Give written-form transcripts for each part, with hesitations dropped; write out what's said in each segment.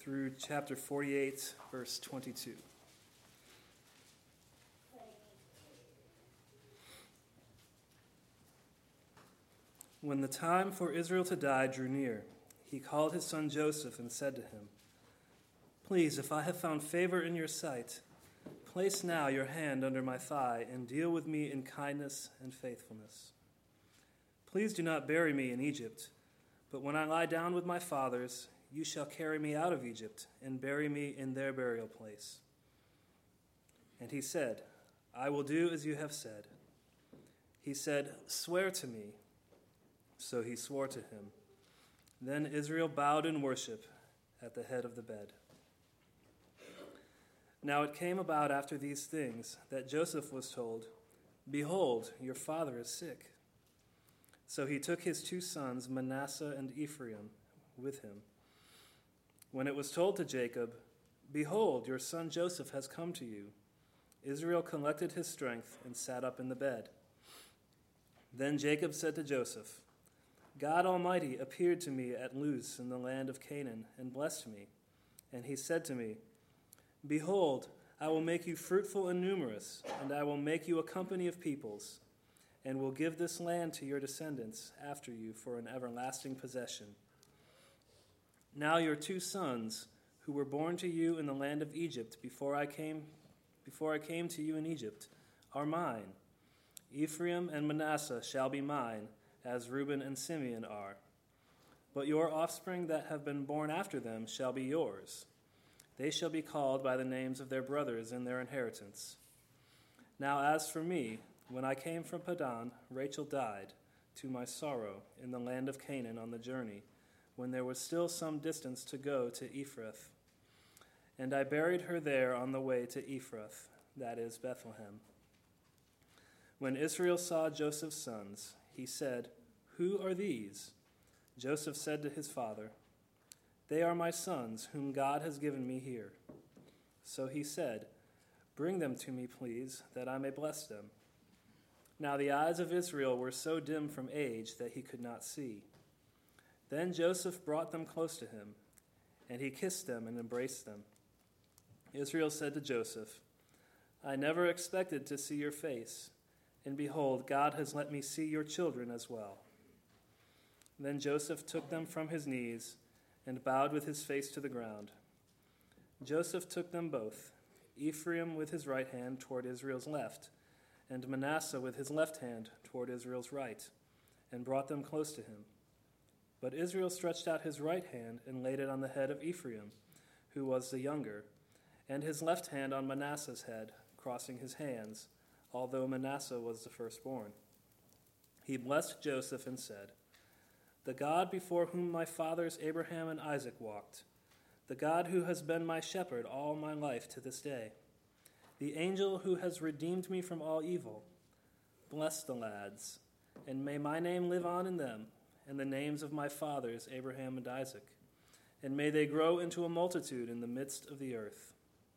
through chapter 48, verse 22. When the time for Israel to die drew near, he called his son Joseph and said to him, "Please, if I have found favor in your sight, place now your hand under my thigh and deal with me in kindness and faithfulness. Please do not bury me in Egypt, but when I lie down with my fathers, you shall carry me out of Egypt and bury me in their burial place." And he said, "I will do as you have said." He said, "Swear to me." So he swore to him. Then Israel bowed in worship at the head of the bed. Now it came about after these things that Joseph was told, "Behold, your father is sick." So he took his two sons, Manasseh and Ephraim, with him. When it was told to Jacob, "Behold, your son Joseph has come to you," Israel collected his strength and sat up in the bed. Then Jacob said to Joseph, "God Almighty appeared to me at Luz in the land of Canaan and blessed me. And he said to me, 'Behold, I will make you fruitful and numerous, and I will make you a company of peoples, and will give this land to your descendants after you for an everlasting possession.' Now your two sons, who were born to you in the land of Egypt before I came to you in Egypt, are mine. Ephraim and Manasseh shall be mine, as Reuben and Simeon are. But your offspring that have been born after them shall be yours. They shall be called by the names of their brothers in their inheritance. Now as for me, when I came from Padan, Rachel died, to my sorrow, in the land of Canaan on the journey, when there was still some distance to go to Ephrath. And I buried her there on the way to Ephrath, that is Bethlehem. When Israel saw Joseph's sons, he said, 'Who are these?' Joseph said to his father, 'They are my sons, whom God has given me here.' So he said, 'Bring them to me, please, that I may bless them.' Now the eyes of Israel were so dim from age that he could not see. Then Joseph brought them close to him, and he kissed them and embraced them. Israel said to Joseph, 'I never expected to see your face, and behold, God has let me see your children as well.' Then Joseph took them from his knees and bowed with his face to the ground. Joseph took them both, Ephraim with his right hand toward Israel's left, and Manasseh with his left hand toward Israel's right, and brought them close to him. But Israel stretched out his right hand and laid it on the head of Ephraim, who was the younger, and his left hand on Manasseh's head, crossing his hands, although Manasseh was the firstborn. He blessed Joseph and said, 'The God before whom my fathers Abraham and Isaac walked, the God who has been my shepherd all my life to this day, the angel who has redeemed me from all evil, bless the lads, and may my name live on in them, and the names of my fathers Abraham and Isaac, and may they grow into a multitude in the midst of the earth.'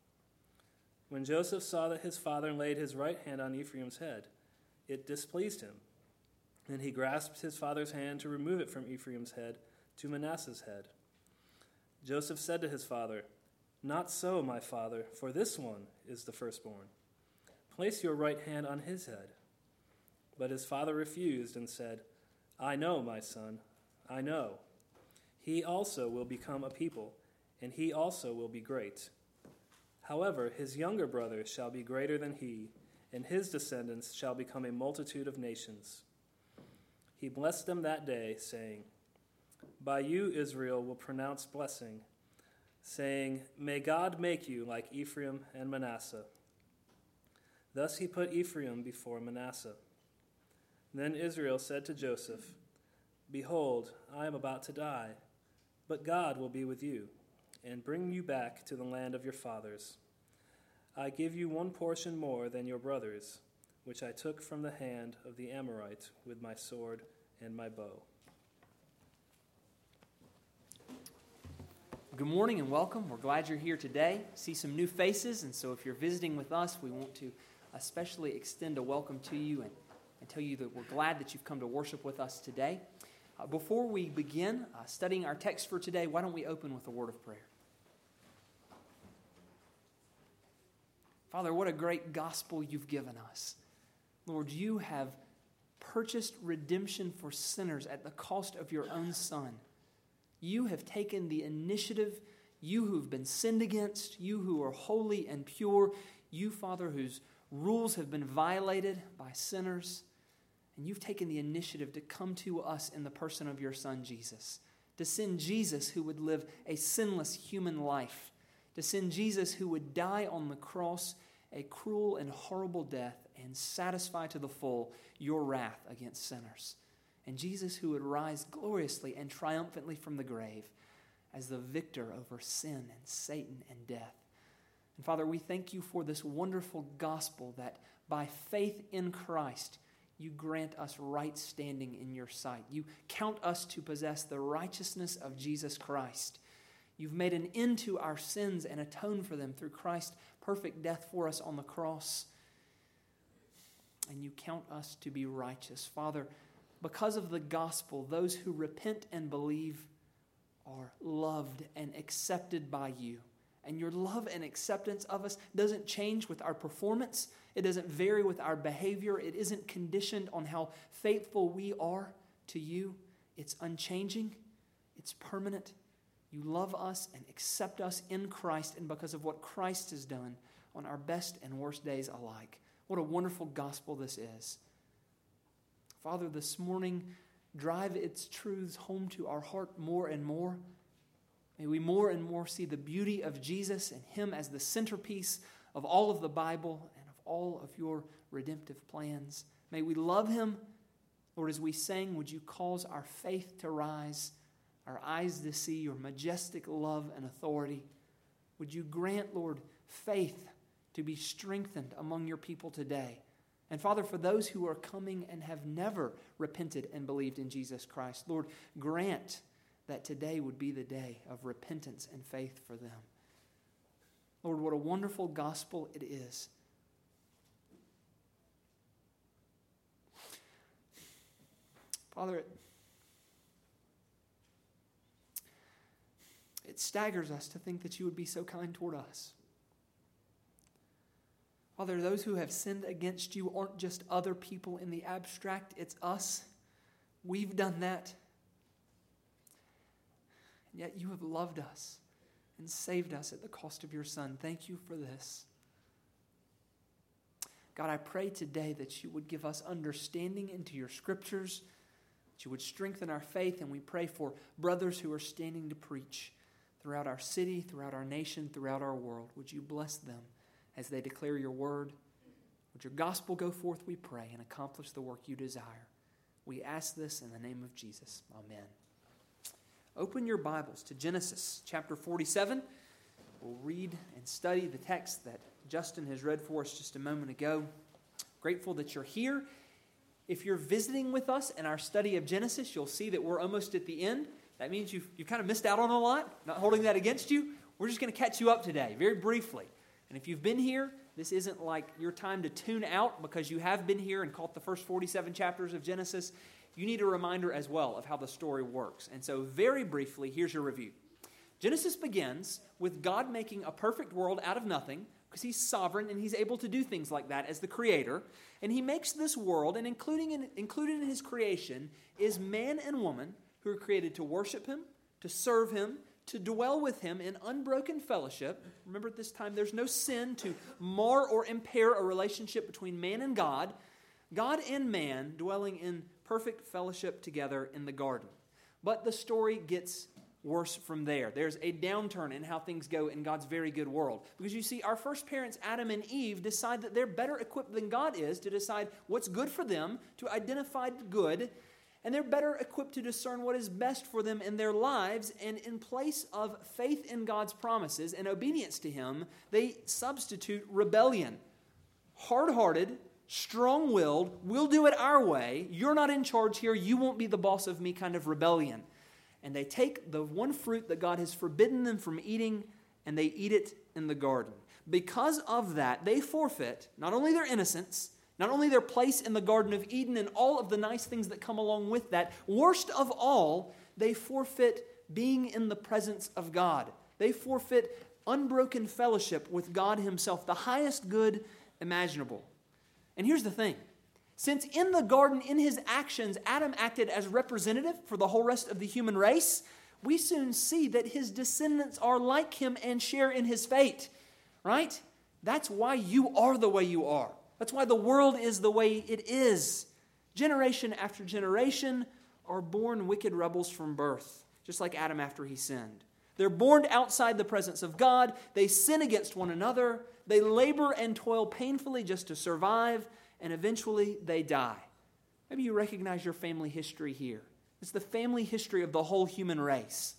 When Joseph saw that his father laid his right hand on Ephraim's head, it displeased him, and he grasped his father's hand to remove it from Ephraim's head to Manasseh's head. Joseph said to his father, 'Not so, my father, for this one is the firstborn. Place your right hand on his head.' But his father refused and said, 'I know, my son, I know. He also will become a people, and he also will be great. However, his younger brother shall be greater than he, and his descendants shall become a multitude of nations.' He blessed them that day, saying, 'By you Israel will pronounce blessing, saying, May God make you like Ephraim and Manasseh.' Thus he put Ephraim before Manasseh. Then Israel said to Joseph, 'Behold, I am about to die, but God will be with you, and bring you back to the land of your fathers. I give you one portion more than your brothers, which I took from the hand of the Amorite with my sword and my bow.'" Good morning and welcome. We're glad you're here today. See some new faces, and so if you're visiting with us, we want to especially extend a welcome to you and tell you that we're glad that you've come to worship with us today. Before we begin studying our text for today, why don't we open with a word of prayer? Father, what a great gospel you've given us. Lord, you have purchased redemption for sinners at the cost of your own Son. You have taken the initiative, you who've been sinned against, you who are holy and pure, you, Father, whose rules have been violated by sinners, and you've taken the initiative to come to us in the person of your Son, Jesus, to send Jesus who would live a sinless human life, to send Jesus who would die on the cross a cruel and horrible death and satisfy to the full your wrath against sinners. And Jesus who would rise gloriously and triumphantly from the grave as the victor over sin and Satan and death. And Father, we thank you for this wonderful gospel that by faith in Christ, you grant us right standing in your sight. You count us to possess the righteousness of Jesus Christ. You've made an end to our sins and atoned for them through Christ's perfect death for us on the cross. And you count us to be righteous. Father, because of the gospel, those who repent and believe are loved and accepted by you. And your love and acceptance of us doesn't change with our performance. It doesn't vary with our behavior. It isn't conditioned on how faithful we are to you. It's unchanging. It's permanent. You love us and accept us in Christ, and because of what Christ has done on our best and worst days alike. What a wonderful gospel this is. Father, this morning, drive its truths home to our heart more and more. May we more and more see the beauty of Jesus and Him as the centerpiece of all of the Bible and of all of your redemptive plans. May we love Him. Lord, as we sang, would you cause our faith to rise, our eyes to see your majestic love and authority? Would you grant, Lord, faith to be strengthened among your people today? And Father, for those who are coming and have never repented and believed in Jesus Christ, Lord, grant that today would be the day of repentance and faith for them. Lord, what a wonderful gospel it is. Father, it staggers us to think that you would be so kind toward us. Father, those who have sinned against you aren't just other people in the abstract, it's us. We've done that. And yet you have loved us and saved us at the cost of your Son. Thank you for this. God, I pray today that you would give us understanding into your scriptures, that you would strengthen our faith, and we pray for brothers who are standing to preach throughout our city, throughout our nation, throughout our world. Would you bless them as they declare your word? Would your gospel go forth, we pray, and accomplish the work you desire? We ask this in the name of Jesus. Amen. Open your Bibles to Genesis chapter 47. We'll read and study the text that Justin has read for us just a moment ago. Grateful that you're here. If you're visiting with us in our study of Genesis, you'll see that we're almost at the end. That means you've kind of missed out on a lot. Not holding that against you. We're just going to catch you up today, very briefly. And if you've been here, this isn't like your time to tune out because you have been here and caught the first 47 chapters of Genesis. You need a reminder as well of how the story works. And so very briefly, here's your review. Genesis begins with God making a perfect world out of nothing because He's sovereign and He's able to do things like that as the Creator. And He makes this world, and included in His creation is man and woman who are created to worship Him, to serve Him, to dwell with Him in unbroken fellowship. Remember, at this time, there's no sin to mar or impair a relationship between man and God. God and man dwelling in perfect fellowship together in the garden. But the story gets worse from there. There's a downturn in how things go in God's very good world. Because you see, our first parents, Adam and Eve, decide that they're better equipped than God is to decide what's good for them, to identify good, and they're better equipped to discern what is best for them in their lives. And in place of faith in God's promises and obedience to Him, they substitute rebellion. Hard-hearted, strong-willed, we'll do it our way, you're not in charge here, you won't be the boss of me kind of rebellion. And they take the one fruit that God has forbidden them from eating, and they eat it in the garden. Because of that, they forfeit not only their innocence, not only their place in the Garden of Eden and all of the nice things that come along with that, worst of all, they forfeit being in the presence of God. They forfeit unbroken fellowship with God himself, the highest good imaginable. And here's the thing. Since in the garden, in his actions, Adam acted as representative for the whole rest of the human race, we soon see that his descendants are like him and share in his fate, right? That's why you are the way you are. That's why the world is the way it is. Generation after generation are born wicked rebels from birth, just like Adam after he sinned. They're born outside the presence of God. They sin against one another. They labor and toil painfully just to survive, and eventually they die. Maybe you recognize your family history here. It's the family history of the whole human race.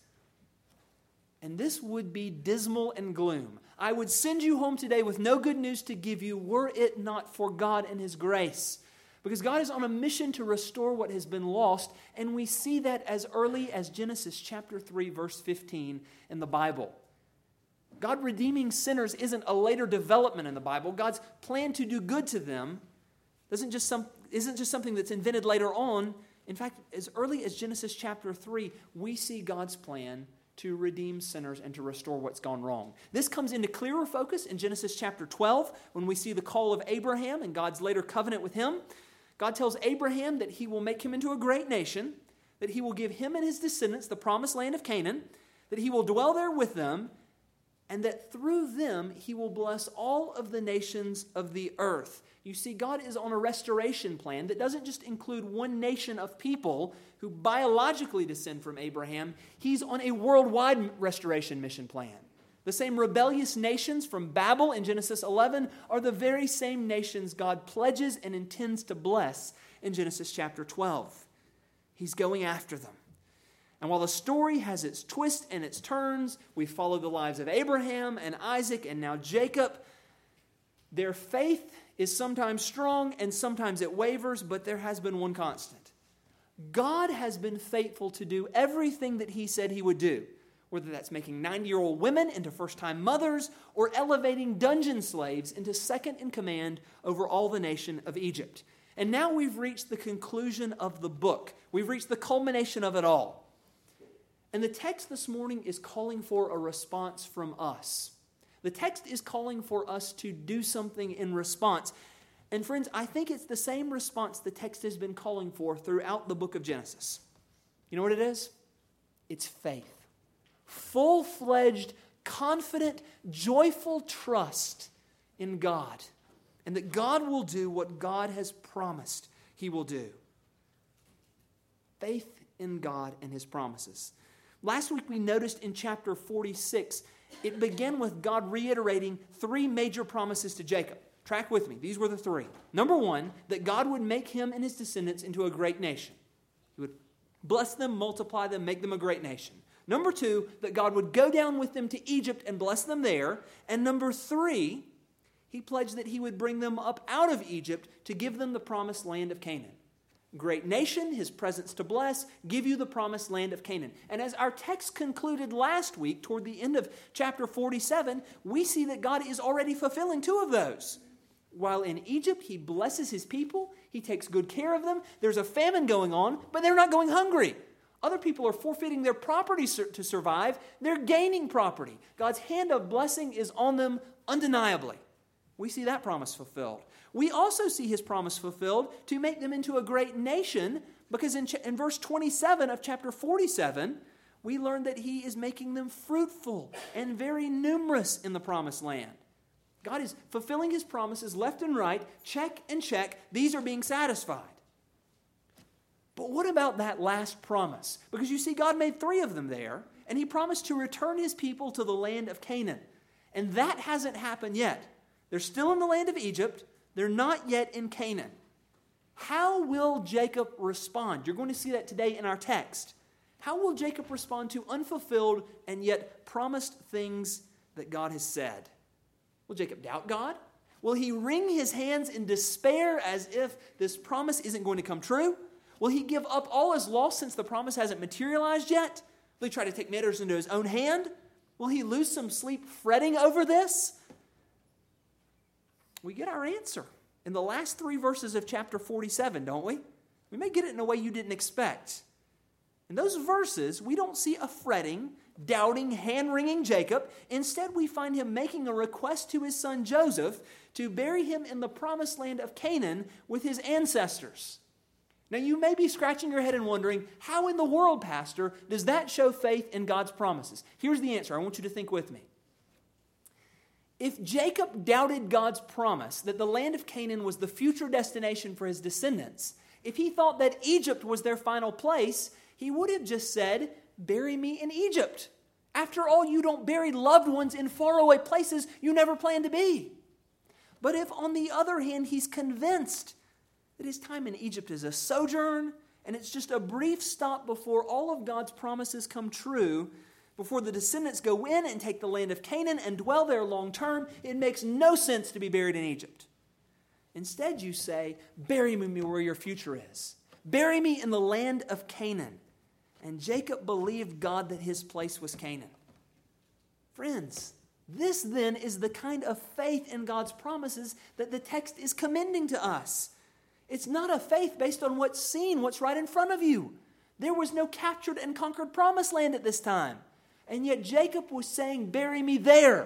And this would be dismal and gloom. I would send you home today with no good news to give you were it not for God and his grace. Because God is on a mission to restore what has been lost, and we see that as early as Genesis chapter 3, verse 15 in the Bible. God redeeming sinners isn't a later development in the Bible. God's plan to do good to them isn't just something that's invented later on. In fact, as early as Genesis chapter 3, we see God's plan to redeem sinners and to restore what's gone wrong. This comes into clearer focus in Genesis chapter 12 when we see the call of Abraham and God's later covenant with him. God tells Abraham that he will make him into a great nation, that he will give him and his descendants the promised land of Canaan, that he will dwell there with them, and that through them he will bless all of the nations of the earth. You see, God is on a restoration plan that doesn't just include one nation of people who biologically descend from Abraham. He's on a worldwide restoration mission plan. The same rebellious nations from Babel in Genesis 11 are the very same nations God pledges and intends to bless in Genesis chapter 12. He's going after them. And while the story has its twists and its turns, we follow the lives of Abraham and Isaac and now Jacob. Their faith is sometimes strong and sometimes it wavers, but there has been one constant. God has been faithful to do everything that he said he would do, whether that's making 90-year-old women into first-time mothers or elevating dungeon slaves into second in command over all the nation of Egypt. And now we've reached the conclusion of the book. We've reached the culmination of it all. And the text this morning is calling for a response from us. The text is calling for us to do something in response. And friends, I think it's the same response the text has been calling for throughout the book of Genesis. You know what it is? It's faith. Full-fledged, confident, joyful trust in God. And that God will do what God has promised he will do. Faith in God and his promises. Last week we noticed in chapter 46, it began with God reiterating three major promises to Jacob. Track with me. These were the three. Number one, that God would make him and his descendants into a great nation. He would bless them, multiply them, make them a great nation. Number two, that God would go down with them to Egypt and bless them there. And number three, he pledged that he would bring them up out of Egypt to give them the promised land of Canaan. Great nation, his presence to bless, give you the promised land of Canaan. And as our text concluded last week, toward the end of chapter 47, we see that God is already fulfilling two of those. While in Egypt, he blesses his people, he takes good care of them. There's a famine going on, but they're not going hungry. Other people are forfeiting their property to survive. They're gaining property. God's hand of blessing is on them undeniably. We see that promise fulfilled. We also see his promise fulfilled to make them into a great nation, because in verse 27 of chapter 47, we learn that he is making them fruitful and very numerous in the promised land. God is fulfilling his promises left and right, check and check. These are being satisfied. But what about that last promise? Because you see, God made three of them there, and he promised to return his people to the land of Canaan. And that hasn't happened yet. They're still in the land of Egypt. They're not yet in Canaan. How will Jacob respond? You're going to see that today in our text. How will Jacob respond to unfulfilled and yet promised things that God has said? Will Jacob doubt God? Will he wring his hands in despair as if this promise isn't going to come true? Will he give up all his loss since the promise hasn't materialized yet? Will he try to take matters into his own hand? Will he lose some sleep fretting over this? We get our answer in the last three verses of chapter 47, don't we? We may get it in a way you didn't expect. In those verses, we don't see a fretting doubting, hand-wringing Jacob. Instead, we find him making a request to his son Joseph to bury him in the promised land of Canaan with his ancestors. Now, you may be scratching your head and wondering, how in the world, Pastor, does that show faith in God's promises? Here's the answer. I want you to think with me. If Jacob doubted God's promise that the land of Canaan was the future destination for his descendants, if he thought that Egypt was their final place, he would have just said, bury me in Egypt. After all, you don't bury loved ones in faraway places you never planned to be. But if, on the other hand, he's convinced that his time in Egypt is a sojourn and it's just a brief stop before all of God's promises come true, before the descendants go in and take the land of Canaan and dwell there long term, it makes no sense to be buried in Egypt. Instead, you say, bury me where your future is. Bury me in the land of Canaan. And Jacob believed God that his place was Canaan. Friends, this then is the kind of faith in God's promises that the text is commending to us. It's not a faith based on what's seen, what's right in front of you. There was no captured and conquered promised land at this time. And yet Jacob was saying, bury me there,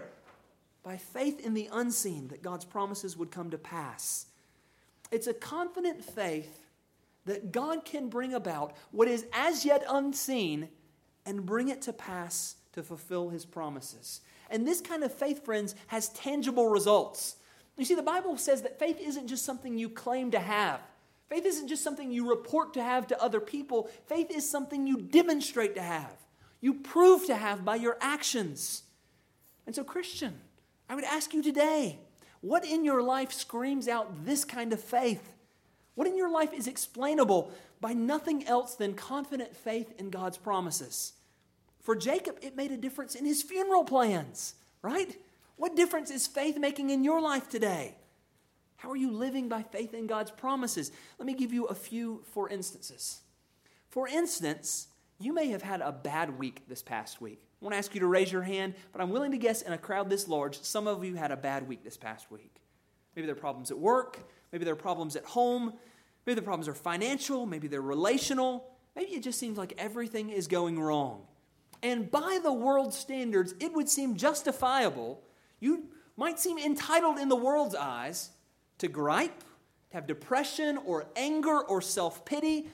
by faith in the unseen that God's promises would come to pass. It's a confident faith that God can bring about what is as yet unseen and bring it to pass to fulfill his promises. And this kind of faith, friends, has tangible results. You see, the Bible says that faith isn't just something you claim to have. Faith isn't just something you report to have to other people. Faith is something you demonstrate to have. You prove to have by your actions. And so, Christian, I would ask you today, what in your life screams out this kind of faith? What in your life is explainable by nothing else than confident faith in God's promises? For Jacob, it made a difference in his funeral plans, right? What difference is faith making in your life today? How are you living by faith in God's promises? Let me give you a few for instances. For instance, you may have had a bad week this past week. I want to ask you to raise your hand, but I'm willing to guess in a crowd this large, some of you had a bad week this past week. Maybe there are problems at work. Maybe there are problems at home. Maybe the problems are financial. Maybe they're relational. Maybe it just seems like everything is going wrong. And by the world's standards, it would seem justifiable. You might seem entitled in the world's eyes to gripe, to have depression or anger or self-pity.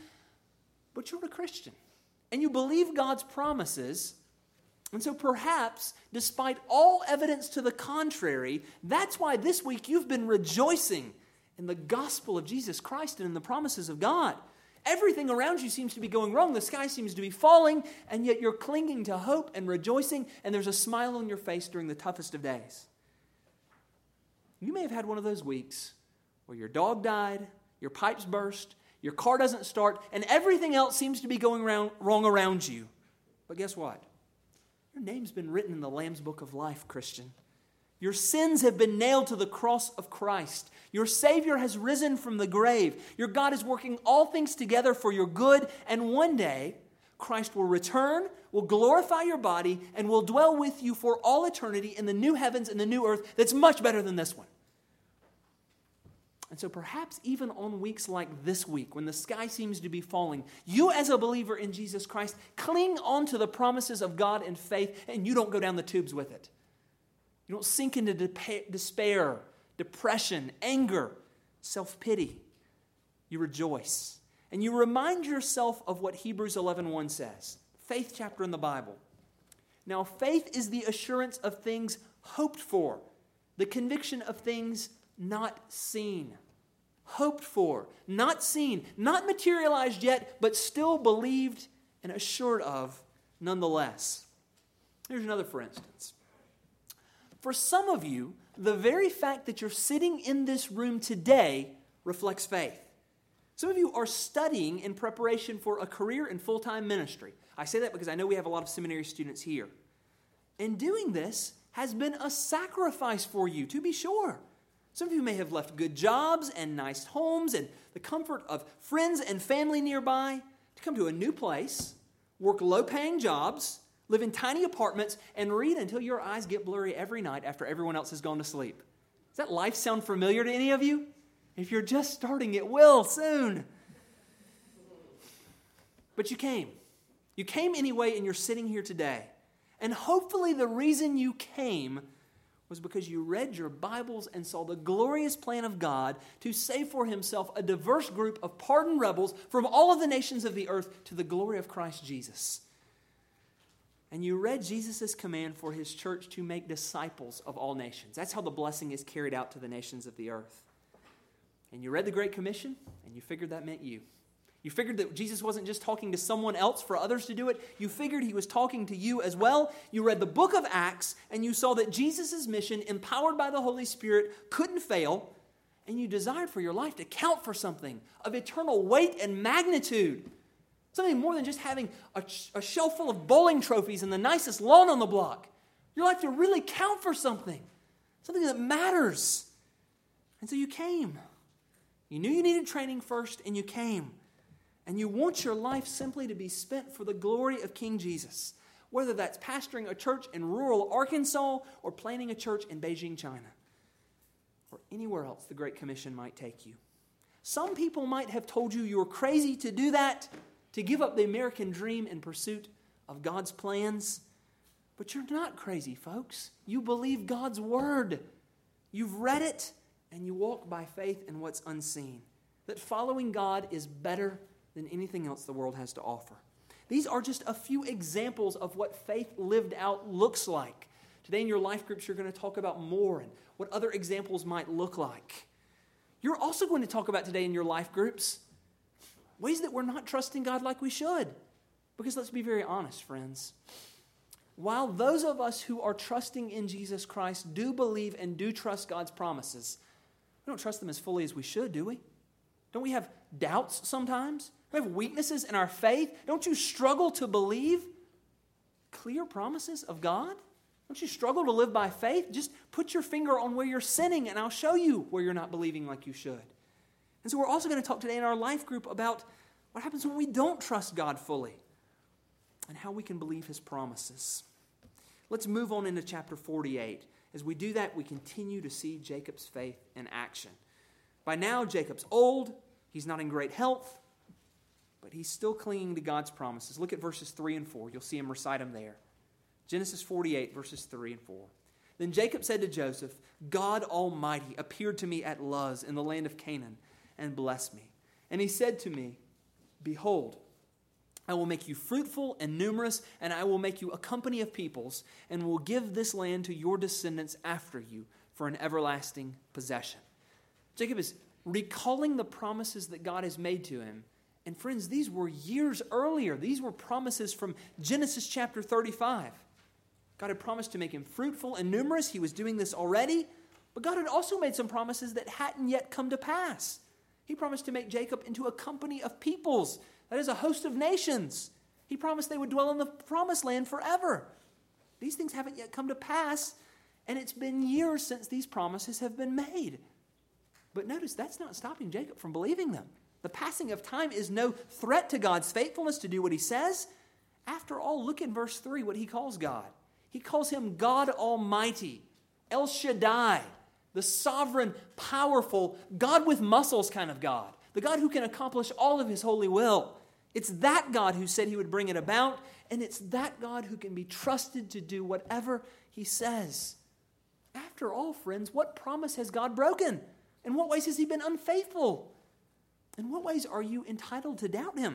But you're a Christian. And you believe God's promises. And so perhaps, despite all evidence to the contrary, that's why this week you've been rejoicing in the gospel of Jesus Christ and in the promises of God. Everything around you seems to be going wrong. The sky seems to be falling, and yet you're clinging to hope and rejoicing, and there's a smile on your face during the toughest of days. You may have had one of those weeks where your dog died, your pipes burst, your car doesn't start, and everything else seems to be going wrong around you. But guess what? Your name's been written in the Lamb's Book of Life, Christian. Your sins have been nailed to the cross of Christ. Your Savior has risen from the grave. Your God is working all things together for your good, and one day Christ will return, will glorify your body, and will dwell with you for all eternity in the new heavens and the new earth that's much better than this one. And so perhaps even on weeks like this week, when the sky seems to be falling, you as a believer in Jesus Christ cling on to the promises of God in faith, and you don't go down the tubes with it. You don't sink into despair, depression, anger, self-pity. You rejoice. And you remind yourself of what Hebrews 11:1 says, faith chapter in the Bible. Now, faith is the assurance of things hoped for, the conviction of things not seen. Hoped for, not seen, not materialized yet, but still believed and assured of nonetheless. Here's another for instance. For some of you, the very fact that you're sitting in this room today reflects faith. Some of you are studying in preparation for a career in full-time ministry. I say that because I know we have a lot of seminary students here. And doing this has been a sacrifice for you, to be sure. Some of you may have left good jobs and nice homes and the comfort of friends and family nearby to come to a new place, work low-paying jobs, live in tiny apartments, and read until your eyes get blurry every night after everyone else has gone to sleep. Does that life sound familiar to any of you? If you're just starting, it will soon. But you came. You came anyway, and you're sitting here today. And hopefully the reason you came was because you read your Bibles and saw the glorious plan of God to save for himself a diverse group of pardoned rebels from all of the nations of the earth to the glory of Christ Jesus. And you read Jesus' command for his church to make disciples of all nations. That's how the blessing is carried out to the nations of the earth. And you read the Great Commission, and you figured that meant you. You figured that Jesus wasn't just talking to someone else for others to do it. You figured he was talking to you as well. You read the book of Acts, and you saw that Jesus' mission, empowered by the Holy Spirit, couldn't fail. And you desired for your life to count for something of eternal weight and magnitude. Something more than just having a shelf full of bowling trophies and the nicest lawn on the block. Your life to really count for something. Something that matters. And so you came. You knew you needed training first, and you came. And you want your life simply to be spent for the glory of King Jesus, whether that's pastoring a church in rural Arkansas or planting a church in Beijing, China, or anywhere else the Great Commission might take you. Some people might have told you were crazy to do that, to give up the American dream in pursuit of God's plans. But you're not crazy, folks. You believe God's word. You've read it, and you walk by faith in what's unseen. That following God is better than anything else the world has to offer. These are just a few examples of what faith lived out looks like. Today in your life groups, you're going to talk about more and what other examples might look like. You're also going to talk about today in your life groups ways that we're not trusting God like we should. Because let's be very honest, friends. While those of us who are trusting in Jesus Christ do believe and do trust God's promises, we don't trust them as fully as we should, do we? Don't we have doubts sometimes? We have weaknesses in our faith. Don't you struggle to believe clear promises of God? Don't you struggle to live by faith? Just put your finger on where you're sinning, and I'll show you where you're not believing like you should. And so we're also going to talk today in our life group about what happens when we don't trust God fully and how we can believe his promises. Let's move on into chapter 48. As we do that, we continue to see Jacob's faith in action. By now, Jacob's old. He's not in great health, but he's still clinging to God's promises. Look at verses 3 and 4. You'll see him recite them there. Genesis 48, verses 3 and 4. Then Jacob said to Joseph, God Almighty appeared to me at Luz in the land of Canaan and blessed me. And he said to me, behold, I will make you fruitful and numerous, and I will make you a company of peoples, and will give this land to your descendants after you for an everlasting possession. Jacob is recalling the promises that God has made to him. And friends, these were years earlier. These were promises from Genesis chapter 35. God had promised to make him fruitful and numerous. He was doing this already. But God had also made some promises that hadn't yet come to pass. He promised to make Jacob into a company of peoples. That is, a host of nations. He promised they would dwell in the promised land forever. These things haven't yet come to pass, and it's been years since these promises have been made. But notice, that's not stopping Jacob from believing them. The passing of time is no threat to God's faithfulness to do what he says. After all, look in verse 3 what he calls God. He calls him God Almighty, El Shaddai, the sovereign, powerful, God with muscles kind of God, the God who can accomplish all of his holy will. It's that God who said he would bring it about, and it's that God who can be trusted to do whatever he says. After all, friends, what promise has God broken? In what ways has he been unfaithful? In what ways are you entitled to doubt him?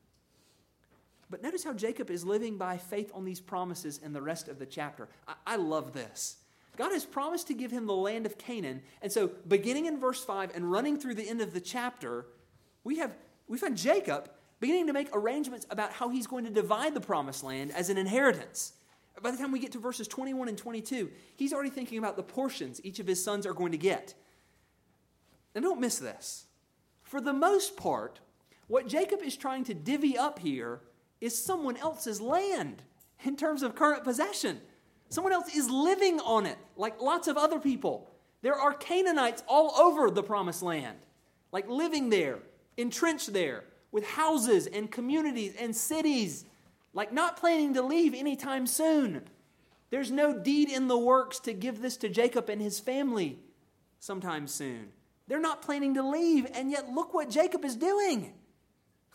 But notice how Jacob is living by faith on these promises in the rest of the chapter. I love this. God has promised to give him the land of Canaan. And so beginning in verse 5 and running through the end of the chapter, we find Jacob beginning to make arrangements about how he's going to divide the promised land as an inheritance. By the time we get to verses 21 and 22, he's already thinking about the portions each of his sons are going to get. And don't miss this. For the most part, what Jacob is trying to divvy up here is someone else's land in terms of current possession. Someone else is living on it, like lots of other people. There are Canaanites all over the promised land, like living there, entrenched there, with houses and communities and cities, like not planning to leave anytime soon. There's no deed in the works to give this to Jacob and his family sometime soon. They're not planning to leave, and yet look what Jacob is doing.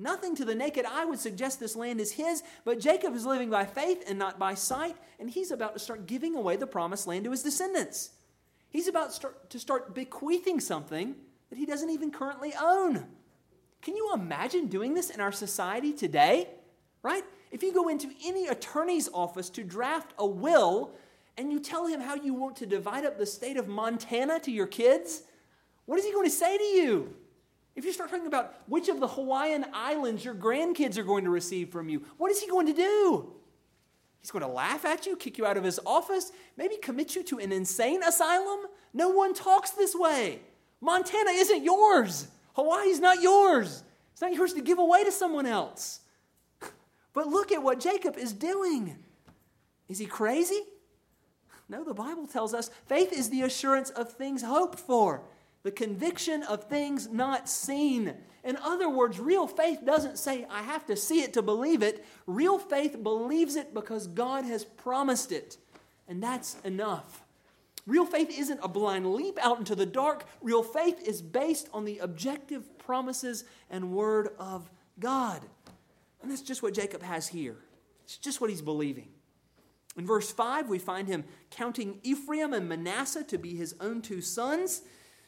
Nothing to the naked eye would suggest this land is his, but Jacob is living by faith and not by sight, and he's about to start giving away the promised land to his descendants. He's about to start bequeathing something that he doesn't even currently own. Can you imagine doing this in our society today? Right? If you go into any attorney's office to draft a will and you tell him how you want to divide up the state of Montana to your kids, what is he going to say to you? If you start talking about which of the Hawaiian islands your grandkids are going to receive from you, what is he going to do? He's going to laugh at you, kick you out of his office, maybe commit you to an insane asylum? No one talks this way. Montana isn't yours. Hawaii's not yours. It's not yours to give away to someone else. But look at what Jacob is doing. Is he crazy? No, the Bible tells us faith is the assurance of things hoped for, the conviction of things not seen. In other words, real faith doesn't say, I have to see it to believe it. Real faith believes it because God has promised it. And that's enough. Real faith isn't a blind leap out into the dark. Real faith is based on the objective promises and word of God. And that's just what Jacob has here. It's just what he's believing. In verse 5, we find him counting Ephraim and Manasseh to be his own two sons.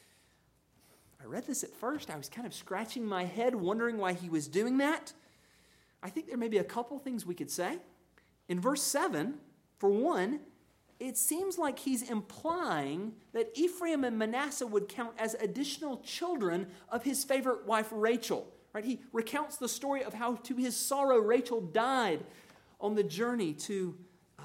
I read this at first. I was kind of scratching my head, wondering why he was doing that. I think there may be a couple things we could say. In verse 7, for one, it seems like he's implying that Ephraim and Manasseh would count as additional children of his favorite wife, Rachel. Right? He recounts the story of how, to his sorrow, Rachel died on the journey to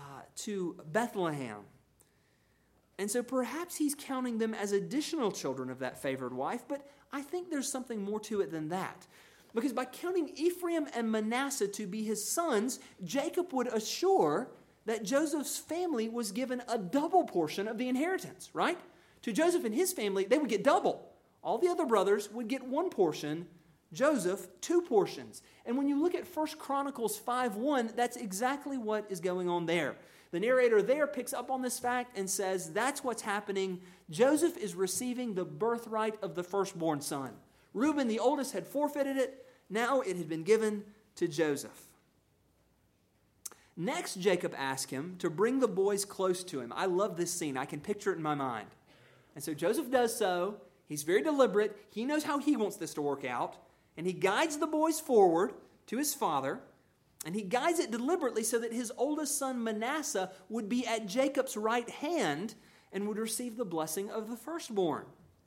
Bethlehem. And so perhaps he's counting them as additional children of that favored wife, but I think there's something more to it than that. Because by counting Ephraim and Manasseh to be his sons, Jacob would assure that Joseph's family was given a double portion of the inheritance, right? To Joseph and his family, they would get double. All the other brothers would get one portion, Joseph, two portions. And when you look at 1 Chronicles 5:1, that's exactly what is going on there. The narrator there picks up on this fact and says, that's what's happening. Joseph is receiving the birthright of the firstborn son. Reuben, the oldest, had forfeited it. Now it had been given to Joseph. Next, Jacob asked him to bring the boys close to him. I love this scene. I can picture it in my mind. And so Joseph does so. He's very deliberate. He knows how he wants this to work out. And he guides the boys forward to his father. And he guides it deliberately so that his oldest son Manasseh would be at Jacob's right hand and would receive the blessing of the firstborn.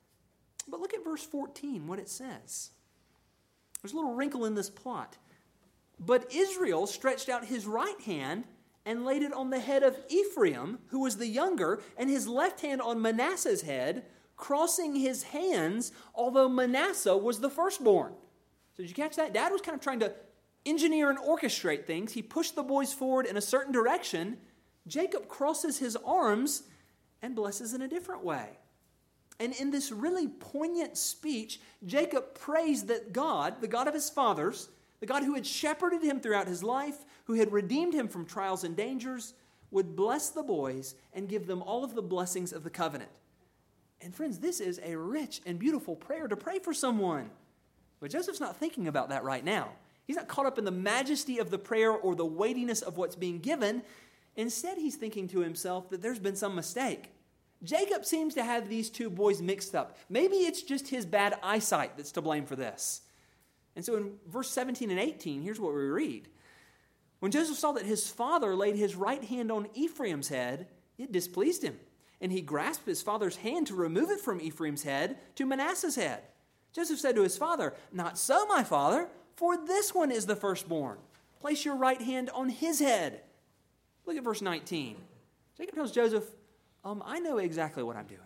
But look at verse 14, what it says. There's a little wrinkle in this plot. But Israel stretched out his right hand and laid it on the head of Ephraim, who was the younger, and his left hand on Manasseh's head, crossing his hands, although Manasseh was the firstborn. So did you catch that? Dad was kind of trying to engineer and orchestrate things. He pushed the boys forward in a certain direction. Jacob crosses his arms and blesses in a different way. And in this really poignant speech, Jacob prays that God, the God of his fathers, the God who had shepherded him throughout his life, who had redeemed him from trials and dangers, would bless the boys and give them all of the blessings of the covenant. And friends, this is a rich and beautiful prayer to pray for someone. But Joseph's not thinking about that right now. He's not caught up in the majesty of the prayer or the weightiness of what's being given. Instead, he's thinking to himself that there's been some mistake. Jacob seems to have these two boys mixed up. Maybe it's just his bad eyesight that's to blame for this. And so in verse 17 and 18, here's what we read. When Joseph saw that his father laid his right hand on Ephraim's head, it displeased him. And he grasped his father's hand to remove it from Ephraim's head to Manasseh's head. Joseph said to his father, "Not so, my father, for this one is the firstborn. Place your right hand on his head." Look at verse 19. Jacob tells Joseph, I know exactly what I'm doing.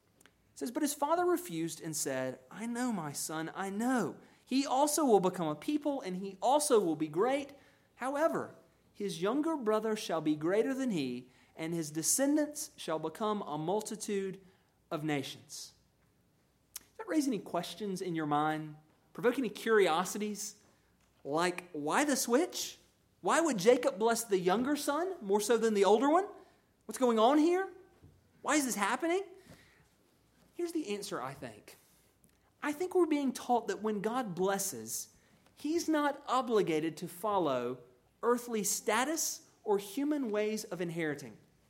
It says, but his father refused and said, I know, my son, I know. He also will become a people, and he also will be great. However, his younger brother shall be greater than he, and his descendants shall become a multitude of nations. Does that raise any questions in your mind? Provoke any curiosities? Like, why the switch? Why would Jacob bless the younger son more so than the older one? What's going on here? Why is this happening? Here's the answer, I think. I think we're being taught that when God blesses, he's not obligated to follow earthly status or human ways of inheriting.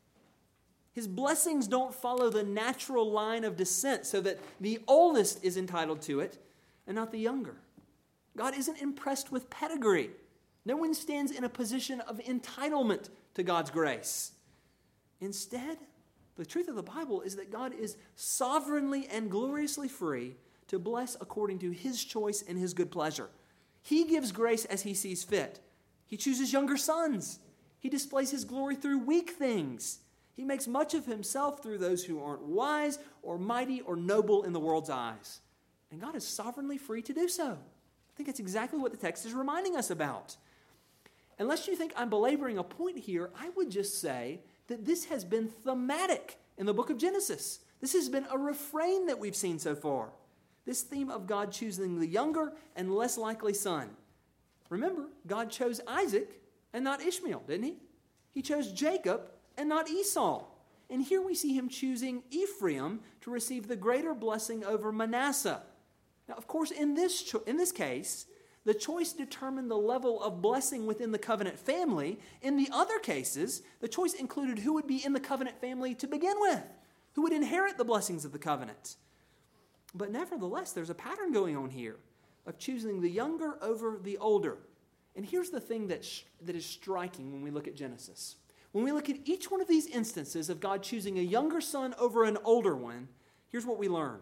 His blessings don't follow the natural line of descent so that the oldest is entitled to it and not the younger. God isn't impressed with pedigree. No one stands in a position of entitlement to God's grace. Instead, the truth of the Bible is that God is sovereignly and gloriously free to bless according to his choice and his good pleasure. He gives grace as he sees fit. He chooses younger sons. He displays his glory through weak things. He makes much of himself through those who aren't wise or mighty or noble in the world's eyes. And God is sovereignly free to do so. I think that's exactly what the text is reminding us about. Unless you think I'm belaboring a point here, I would just say that this has been thematic in the book of Genesis. This has been a refrain that we've seen so far. This theme of God choosing the younger and less likely son. Remember, God chose Isaac and not Ishmael, didn't he? He chose Jacob and not Esau. And here we see him choosing Ephraim to receive the greater blessing over Manasseh. Now, of course, in this case, the choice determined the level of blessing within the covenant family. In the other cases, the choice included who would be in the covenant family to begin with, who would inherit the blessings of the covenant. But nevertheless, there's a pattern going on here of choosing the younger over the older. And here's the thing that is striking when we look at Genesis. When we look at each one of these instances of God choosing a younger son over an older one, here's what we learn.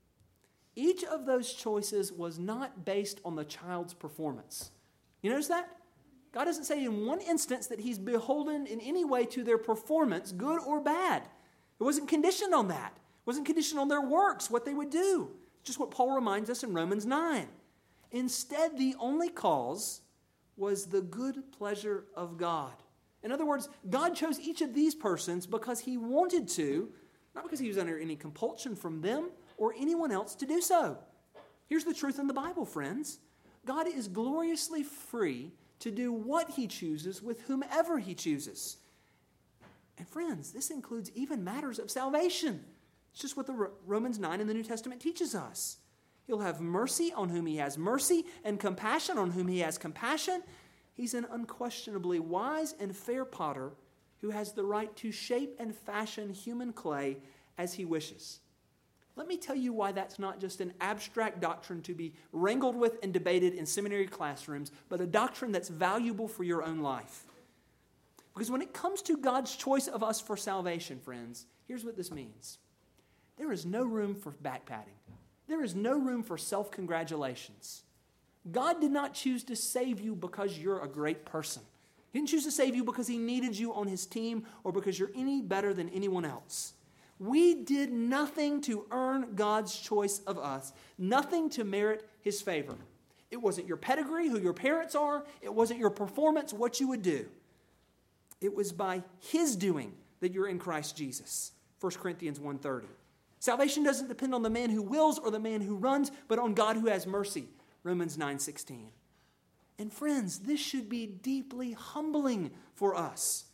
Each of those choices was not based on the child's performance. You notice that? God doesn't say in one instance that he's beholden in any way to their performance, good or bad. It wasn't conditioned on that. It wasn't conditioned on their works, what they would do. Just what Paul reminds us in Romans 9. Instead, the only cause was the good pleasure of God. In other words, God chose each of these persons because he wanted to, not because he was under any compulsion from them or anyone else to do so. Here's the truth in the Bible, friends. God is gloriously free to do what he chooses with whomever he chooses. And friends, this includes even matters of salvation. It's just what the Romans 9 in the New Testament teaches us. He'll have mercy on whom he has mercy and compassion on whom he has compassion. He's an unquestionably wise and fair potter who has the right to shape and fashion human clay as he wishes. Let me tell you why that's not just an abstract doctrine to be wrangled with and debated in seminary classrooms, but a doctrine that's valuable for your own life. Because when it comes to God's choice of us for salvation, friends, here's what this means. There is no room for backpatting. There is no room for self-congratulations. God did not choose to save you because you're a great person. He didn't choose to save you because he needed you on his team or because you're any better than anyone else. We did nothing to earn God's choice of us, nothing to merit his favor. It wasn't your pedigree, who your parents are. It wasn't your performance, what you would do. It was by his doing that you're in Christ Jesus. 1 Corinthians 1:30. Salvation doesn't depend on the man who wills or the man who runs, but on God who has mercy. Romans 9:16. And friends, this should be deeply humbling for us.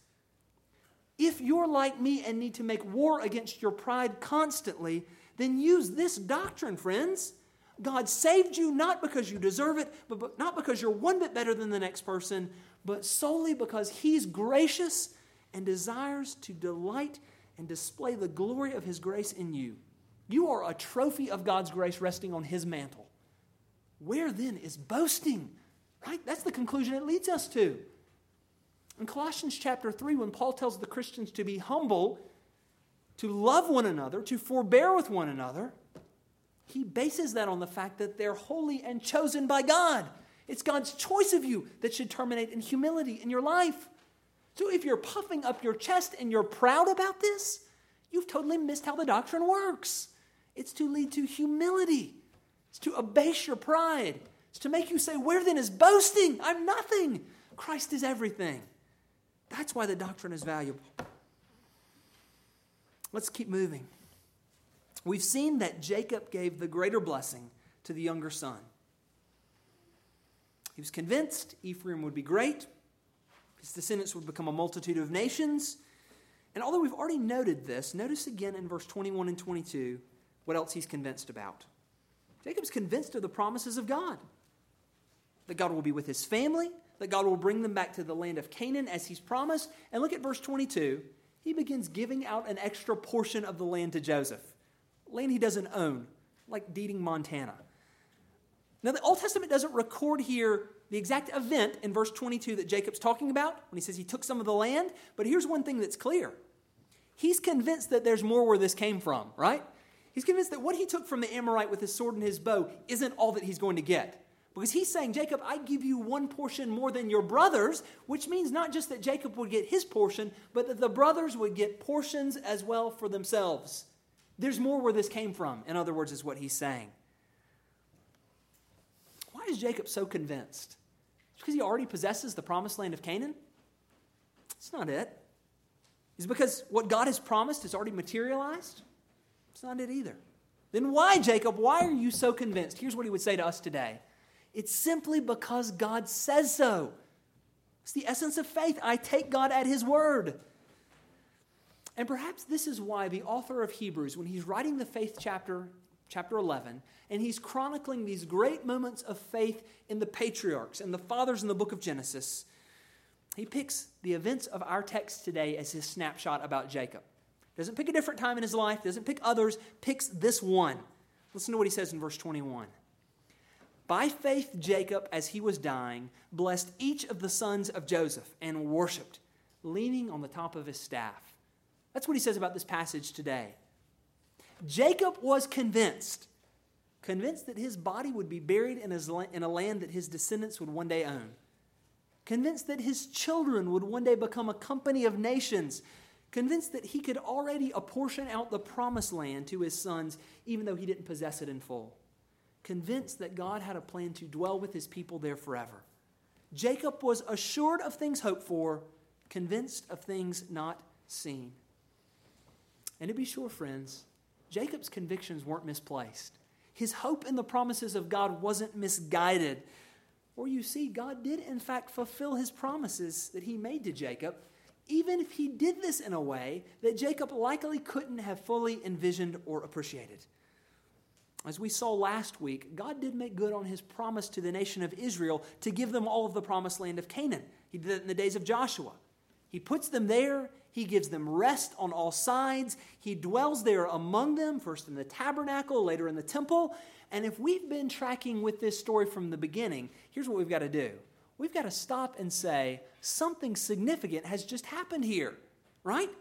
If you're like me and need to make war against your pride constantly, then use this doctrine, friends. God saved you not because you deserve it, but not because you're one bit better than the next person, but solely because he's gracious and desires to delight and display the glory of his grace in you. You are a trophy of God's grace resting on his mantle. Where then is boasting? Right? That's the conclusion it leads us to. In Colossians chapter 3, when Paul tells the Christians to be humble, to love one another, to forbear with one another, he bases that on the fact that they're holy and chosen by God. It's God's choice of you that should terminate in humility in your life. So if you're puffing up your chest and you're proud about this, you've totally missed how the doctrine works. It's to lead to humility. It's to abase your pride. It's to make you say, where then is boasting? I'm nothing. Christ is everything. That's why the doctrine is valuable. Let's keep moving. We've seen that Jacob gave the greater blessing to the younger son. He was convinced Ephraim would be great. His descendants would become a multitude of nations. And although we've already noted this, notice again in verse 21 and 22 what else he's convinced about. Jacob's convinced of the promises of God. that God will be with his family, that God will bring them back to the land of Canaan as he's promised. And look at verse 22. He begins giving out an extra portion of the land to Joseph, land he doesn't own, like deeding Montana. Now, the Old Testament doesn't record here the exact event in verse 22 that Jacob's talking about when he says he took some of the land, but here's one thing that's clear. He's convinced that there's more where this came from, right? He's convinced that what he took from the Amorite with his sword and his bow isn't all that he's going to get. Because he's saying, Jacob, I give you one portion more than your brothers, which means not just that Jacob would get his portion, but that the brothers would get portions as well for themselves. There's more where this came from, in other words, is what he's saying. Why is Jacob so convinced? Because he already possesses the promised land of Canaan? It's not it. Is it because what God has promised has already materialized? It's not it either. Then why, Jacob? Why are you so convinced? Here's what he would say to us today. It's simply because God says so. It's the essence of faith. I take God at his word. And perhaps this is why the author of Hebrews, when he's writing the faith chapter 11, and he's chronicling these great moments of faith in the patriarchs and the fathers in the book of Genesis, he picks the events of our text today as his snapshot about Jacob. Doesn't pick a different time in his life, doesn't pick others, picks this one. Listen to what he says in verse 21. By faith, Jacob, as he was dying, blessed each of the sons of Joseph and worshiped, leaning on the top of his staff. That's what he says about this passage today. Jacob was convinced that his body would be buried in a land that his descendants would one day own. Convinced that his children would one day become a company of nations. Convinced that he could already apportion out the promised land to his sons, even though he didn't possess it in full. Convinced that God had a plan to dwell with his people there forever. Jacob was assured of things hoped for, convinced of things not seen. And to be sure, friends, Jacob's convictions weren't misplaced. His hope in the promises of God wasn't misguided. For you see, God did in fact fulfill his promises that he made to Jacob, even if he did this in a way that Jacob likely couldn't have fully envisioned or appreciated. As we saw last week, God did make good on his promise to the nation of Israel to give them all of the promised land of Canaan. He did it in the days of Joshua. He puts them there. He gives them rest on all sides. He dwells there among them, first in the tabernacle, later in the temple. And if we've been tracking with this story from the beginning, here's what we've got to do. We've got to stop and say, something significant has just happened here, right?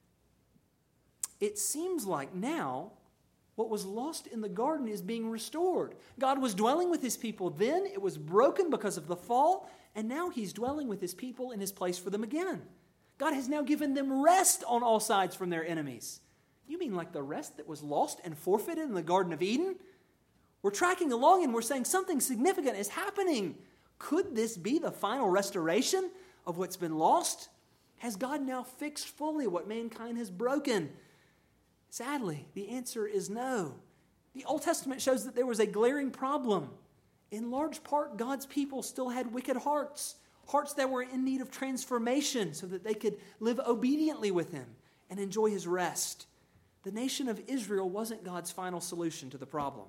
It seems like now what was lost in the garden is being restored. God was dwelling with his people then. It was broken because of the fall. And now he's dwelling with his people in his place for them again. God has now given them rest on all sides from their enemies. You mean like the rest that was lost and forfeited in the Garden of Eden? We're tracking along and we're saying something significant is happening. Could this be the final restoration of what's been lost? Has God now fixed fully what mankind has broken? Sadly, the answer is no. The Old Testament shows that there was a glaring problem. In large part, God's people still had wicked hearts, hearts that were in need of transformation so that they could live obediently with him and enjoy his rest. The nation of Israel wasn't God's final solution to the problem.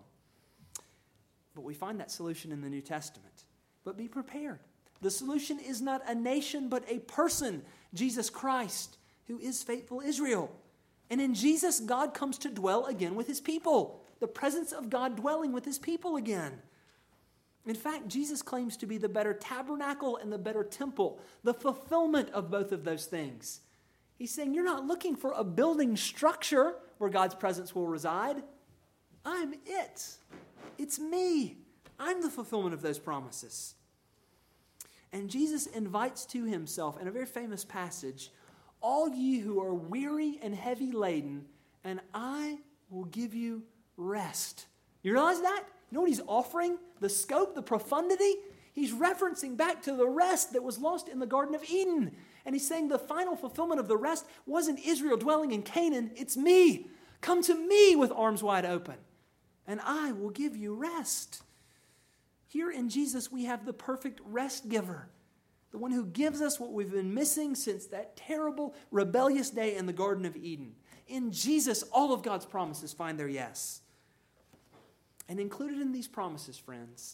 But we find that solution in the New Testament. But be prepared. The solution is not a nation, but a person, Jesus Christ, who is faithful Israel. And in Jesus, God comes to dwell again with his people. The presence of God dwelling with his people again. In fact, Jesus claims to be the better tabernacle and the better temple, the fulfillment of both of those things. He's saying, you're not looking for a building structure where God's presence will reside. I'm it. It's me. I'm the fulfillment of those promises. And Jesus invites to himself, in a very famous passage, all ye who are weary and heavy laden, and I will give you rest. You realize that? You know what he's offering? The scope, the profundity? He's referencing back to the rest that was lost in the Garden of Eden. And he's saying the final fulfillment of the rest wasn't Israel dwelling in Canaan. It's me. Come to me with arms wide open, and I will give you rest. Here in Jesus, we have the perfect rest giver. The one who gives us what we've been missing since that terrible, rebellious day in the Garden of Eden. In Jesus, all of God's promises find their yes. And included in these promises, friends,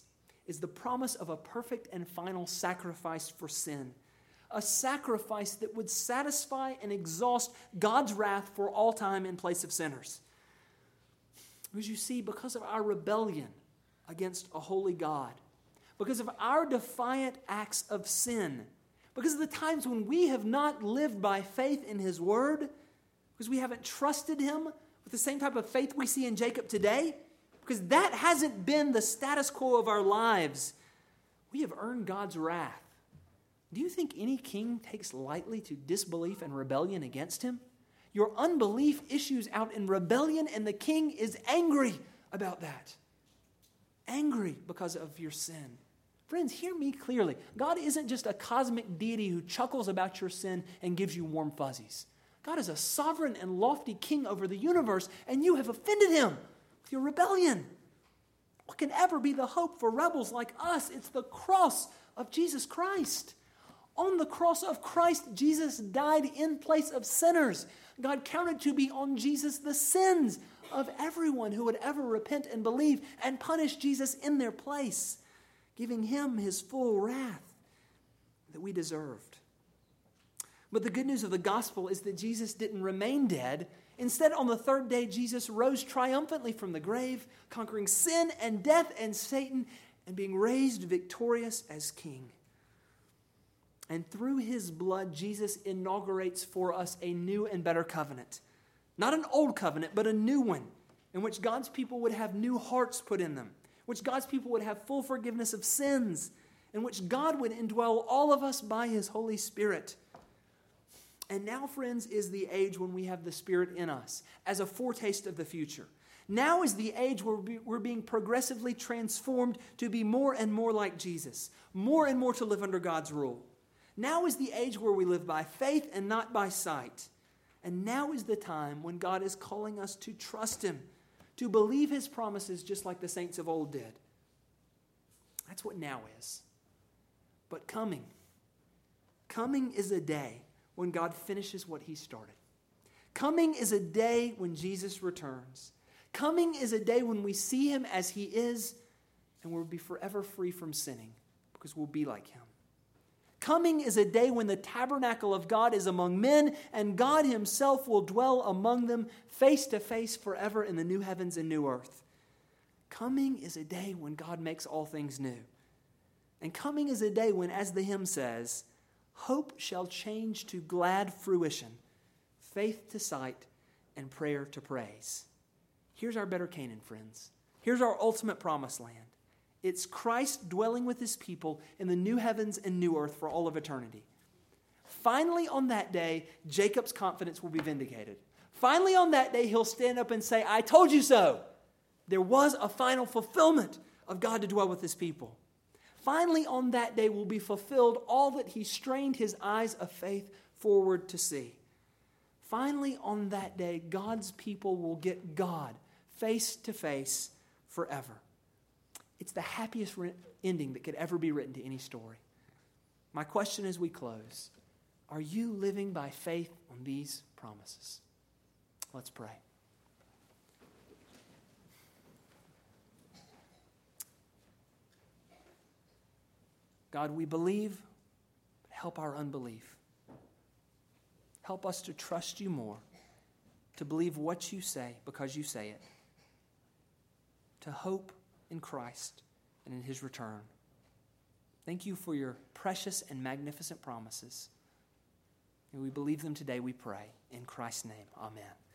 is the promise of a perfect and final sacrifice for sin. A sacrifice that would satisfy and exhaust God's wrath for all time in place of sinners. Because you see, because of our rebellion against a holy God, because of our defiant acts of sin, because of the times when we have not lived by faith in His Word, because we haven't trusted Him with the same type of faith we see in Jacob today, because that hasn't been the status quo of our lives, we have earned God's wrath. Do you think any king takes lightly to disbelief and rebellion against him? Your unbelief issues out in rebellion, and the king is angry about that. Angry because of your sin. Friends, hear me clearly. God isn't just a cosmic deity who chuckles about your sin and gives you warm fuzzies. God is a sovereign and lofty king over the universe, and you have offended Him with your rebellion. What can ever be the hope for rebels like us? It's the cross of Jesus Christ. On the cross of Christ, Jesus died in place of sinners. God counted to be on Jesus the sins of everyone who would ever repent and believe, and punish Jesus in their place, giving Him His full wrath that we deserved. But the good news of the gospel is that Jesus didn't remain dead. Instead, on the third day, Jesus rose triumphantly from the grave, conquering sin and death and Satan, and being raised victorious as King. And through His blood, Jesus inaugurates for us a new and better covenant. Not an old covenant, but a new one, in which God's people would have new hearts put in them, which God's people would have full forgiveness of sins, in which God would indwell all of us by His Holy Spirit. And now, friends, is the age when we have the Spirit in us as a foretaste of the future. Now is the age where we're being progressively transformed to be more and more like Jesus, more and more to live under God's rule. Now is the age where we live by faith and not by sight. And now is the time when God is calling us to trust Him, to believe His promises just like the saints of old did. That's what now is. But coming is a day when God finishes what He started. Coming is a day when Jesus returns. Coming is a day when we see Him as He is, and we'll be forever free from sinning because we'll be like Him. Coming is a day when the tabernacle of God is among men, and God Himself will dwell among them face to face forever in the new heavens and new earth. Coming is a day when God makes all things new. And coming is a day when, as the hymn says, hope shall change to glad fruition, faith to sight, and prayer to praise. Here's our better Canaan, friends. Here's our ultimate promised land. It's Christ dwelling with His people in the new heavens and new earth for all of eternity. Finally, on that day, Jacob's confidence will be vindicated. Finally, on that day, he'll stand up and say, I told you so. There was a final fulfillment of God to dwell with His people. Finally, on that day will be fulfilled all that He strained His eyes of faith forward to see. Finally, on that day, God's people will get God face to face forever. It's the happiest ending that could ever be written to any story. My question as we close, are you living by faith on these promises? Let's pray. God, we believe, but help our unbelief. Help us to trust You more, to believe what You say because You say it, to hope in Christ and in His return. Thank You for Your precious and magnificent promises. And we believe them today, we pray. In Christ's name, amen.